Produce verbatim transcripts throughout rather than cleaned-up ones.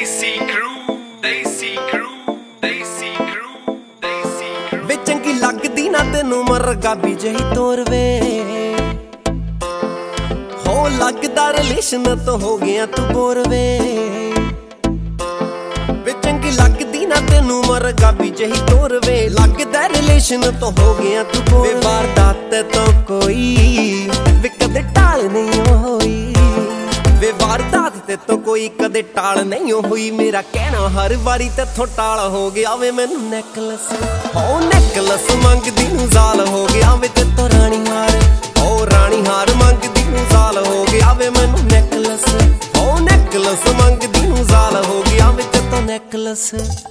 Desi crew, Desi crew, Desi crew, Desi crew। ਵੇ ਚੰਗੀ ਲੱਗਦੀ ਨਾ ਤੈਨੂੰ ਮਰਗਾ ਵੀ ਜਹੀ ਤੋਰਵੇ ਹੋ ਲੱਗਦਾ ਰਿਲੇਸ਼ਨ ਤੋਂ ਹੋ ਗਿਆ ਤੂੰ ਬੋਰਵੇ ਵੇ ਚੰਗੀ ਲੱਗਦੀ ਨਾ ਤੈਨੂੰ ਮਰਗਾ ਵੀ ਜਹੀ ਤੋਰਵੇ ਲੱਗਦਾ ਰਿਲੇਸ਼ਨ ਤੋਂ ਹੋ ਗਿਆ ਤੂੰ ਬੋਰਵੇ ਵੇ ਵਾਰਦਾਤ ਤੋਂ ਕੋਈ ਵੇ ਕਦੇ ਟਾਲ ਨਹੀਂ ਹੋਈ ਵੇ ਵਾਰਦਾਤ ਤੇ ਤੋਂ ਕੋਈ ਕਦੇ ਟਾਲ ਨਹੀਂ ਹੋਈ ਮੇਰਾ ਕਹਿਣਾ ਹਰ ਵਾਰੀ ਤੇਥੋਂ ਟਾਲ ਹੋ ਗਿਆ ਵੇ ਮੈਨੂੰ ਨੈਕਲਸ ਹੋ ਨੈਕਲਸ ਮੰਗਦੀ ਨੂੰ ਜ਼ਾਲ ਹੋ ਗਿਆ ਵੇ ਤੇਤੋਂ ਰਾਣੀ ਹਾਰ ਹੋ ਰਾਣੀ ਹਾਰ ਮੰਗਦੀ ਨੂੰ ਜ਼ਾਲ ਹੋ ਗਿਆ ਵੇ ਮੈਨੂੰ ਨੈਕਲਸ ਹੋ ਨੈਕਲਸ ਮੰਗਦੀ ਨੂੰ ਜ਼ਾਲ ਹੋ ਗਿਆ ਵੇ ਤੇਤੋਂ ਨੈਕਲਸ।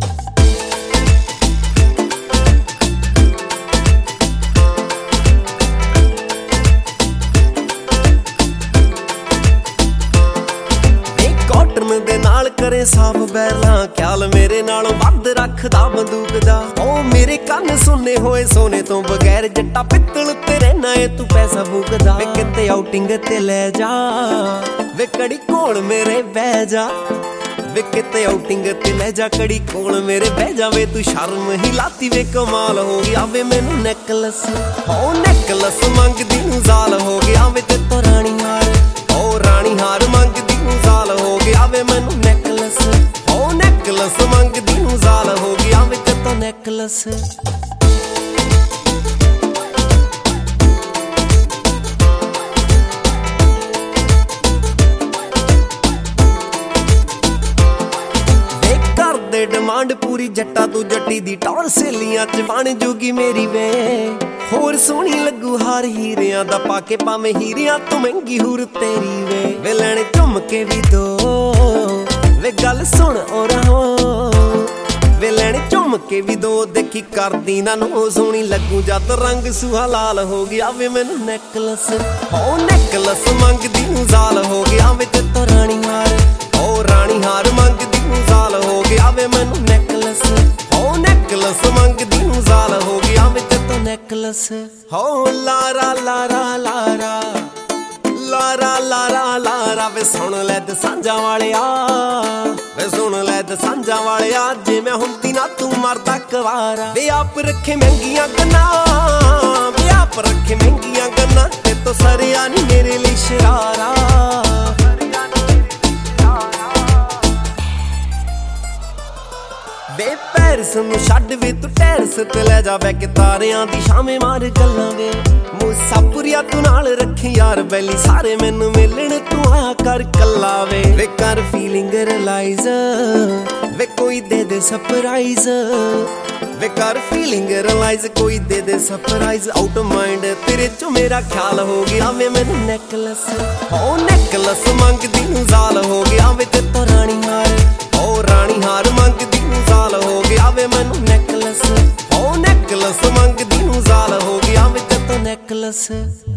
ਦੇ ਨਾਲ ਕਰੇ ਸਾਫ ਬੈਲਾਂ ਖਿਆਲ ਮੇਰੇ ਨਾਲੋਂ ਵੱਧ ਰੱਖਦਾ ਬੰਦੂਕ ਦਾ ਉਹ ਮੇਰੇ ਕੰਨ ਸੁੰਨੇ ਹੋਏ ਸੋਨੇ ਤੋਂ ਬਗੈਰ ਜੱਟਾ ਪਿੱਤਲ ਤੇ ਰਹਿਣਾ ਏ ਤੂੰ ਪੈਸਾ ਫੂਕਦਾ ਵੇ ਕਿਤੇ ਆਊਟਿੰਗ ਤੇ ਲੈ ਜਾ ਵੇ ਕੜੀ ਕੋਲ ਮੇਰੇ ਬਹਿ ਜਾ ਵੇ ਕਿਤੇ ਆਊਟਿੰਗ ਤੇ ਲੈ ਜਾ ਕੜੀ ਕੋਲ ਮੇਰੇ ਬਹਿ ਜਾਵੇ ਤੂੰ ਸ਼ਰਮ ਹੀ ਲਾਤੀ ਵੇ ਕਮਾਲ ਹੋ ਗਿਆ ਵੇ ਮੈਨੂੰ ਨੈਕਲਸ ਹੋ ਨੈਕਲਸ ਮੰਗਦੀ ਨੂੰ ਜ਼ਾਲ ਹੋ ਗਿਆ ਵੇ ਤੇਤੋਂ ਰਾਣੀ ਹਾਰ ਹੋ ਰਾਣੀ ਹਾਰ ਮੰਗਦੀ ਨੂੰ ਜ਼ਾਲ ਹੋ ਗਿਆ ਵੇ ਮੈਨੂੰ ਨੈਕਲਸ ਹੋ ਨੈਕਲਸ ਮੰਗਦੀ ਨੂੰ ਜ਼ਾਲ ਹੋ ਗਿਆ ਵੇ ਤੇਤੋਂ ਨੈਕਲਸ। ਡਿਮਾਂਡ ਪੂਰੀ ਜੱਟਾ ਤੂੰ ਜੱਟੀ ਦੀ ਟੌਰ ਸੇਲੀਆਂ ਚ ਬਣ ਜੂਗੀ ਮੇਰੀ ਵੇ ਹੋਰ ਸੋਹਣੀ ਲੱਗੂ ਹਾਰ ਹੀਰਿਆਂ ਦਾ ਪਾ ਕੇ ਪਾਵੇਂ ਹੀਰਿਆਂ ਤੂੰ ਮਹਿੰਗੀ ਹੂਰ ਤੇਰੀ ਵੇ ਵੇ ਲੈਣ ਝੁੰਮ ਕੇ ਵੀ ਦੋ ਵੇ ਗੱਲ ਸੁਣ ਔਰ ਹੋ ਵੇ ਲੈਣ ਝੁੰਮ ਕੇ ਵੀ ਦੋ ਦੇਖੀ ਕਰਦੀ ਨਾ ਨੂੰ ਸੋਹਣੀ ਲੱਗੂ ਜਦ ਰੰਗ ਸੁਹਾ ਲਾਲ ਹੋ ਗਿਆ ਵੇ ਮੈਨੂੰ ਨੈਕਲਸ ਹੋ ਨੈਕਲਸ ਮੰਗਦੀ ਨੂੰ ਜ਼ਾਲ ਹੋ ਗਿਆ ਵੇ ਤੇਤੋਂ ਰਾਣੀ ਹਾਰ ਹੋ ਰਾਣੀ ਹਾਰ ਮੰਗਦੀ ਨੂੰ ਜ਼ਾਲ ਹੋ ਗਿਆ ਵੇ ਮੈਨੂੰ ਨੈਕਲਸ ਹੋ ਨੈਕਲਸ ਮੰਗਦੀ ਨੂੰ ਜ਼ਾਲ ਹੋ ਗਿਆ ਵੇ ਤੇਤੋਂ ਨੈਕਲਸ ਹੋ ਲਾਰਾ ਲਾਰਾ ਲਾਰਾ ਲਾਰਾ ਲਾਰਾ ਲਾਰਾ ਵੇ ਸੁਣ ਲੈ ਦਸਾਂਝਾਂ ਵਾਲਿਆ ਵੇ ਸੁਣ ਲੈ ਦਸਾਂਝਾਂ ਵਾਲਿਆ ਜਿਵੇਂ ਹੁੰਦੀ ਨਾ ਤੂੰ ਮਰਦਾ ਕੁਵਾਰਾ ਵੇ ਆਪ ਰੱਖੇ ਮਹਿੰਗੀਆਂ ਗੰਨਾਂ ਵੇ ਆਪ ਰੱਖੇ ਮਹਿੰਗੀਆਂ ਗੰਨਾਂ ਤੇਤੋਂ ਸਰਿਆ ਨੀ ਮੇਰੇ ਲਈ ਸ਼ਰਾਰਾ ਵੇ ਪੈਰਸ ਨੂੰ ਛੱਡ ਵੇ ਤੂੰ ਟੈਰਸ ਤੇ ਲੈ ਜਾ ਬੈ ਕੇ ਤਾਰਿਆਂ ਦੀ ਛਾਵੇਂ ਮਾਰ ਗੱਲਾਂ ਵੇ ਮੁਸਾਫਰੀਆ ਤੂੰ ਨਾਲ ਰੱਖੀ ਯਾਰ ਬੈਲੀ ਸਾਰੇ ਮੈਨੂੰ ਮਿਲਣ ਤੂੰ ਆ ਕਰ ਕੱਲਾ ਵੇ ਵੇ ਕਰ ਫੀਲਿੰਗ ਰਿਅਲਾਈਜ਼ ਵੇ ਕੋਈ ਦੇ ਦੇ ਸਰਪ੍ਰਾਈਜ਼ ਵੇ ਕਰ ਫੀਲਿੰਗ ਰਿਅਲਾਈਜ਼ ਕੋਈ ਦੇ ਦੇ ਸਰਪ੍ਰਾਈਜ਼ ਆਊਟ ਮਾਈਂਡ ਤੇਰੇ ਚੋਂ ਮੇਰਾ ਖਿਆਲ ਹੋ ਗਿਆ ਵੇ ਮੈਨੂੰ ਨੈਕਲਸ ਹੋ ਨੈਕਲਸ ਮੰਗਦੀ ਨੂੰ ਜ਼ਾਲ ਹੋ ਗਿਆ ਵੇ ਤੇਤੋਂ ਰਾਣੀ ਹਾਰ ਹੋ ਰਾਣੀ ਹਾਰ ਮੰਗਦੀ ਨੂੰ ਜ਼ਾਲ ਹੋ ਗਿਆ ਵੇ ਮੈਨੂੰ ਨੈਕਲਸ ਹੋ ਨੈਕਲਸ ਮੰਗਦੀ ਨੂੰ ਜ਼ਾਲ ਹੋ ਗਿਆ ਵੇ ਤੇਤੋਂ ਨੈਕਲਸ।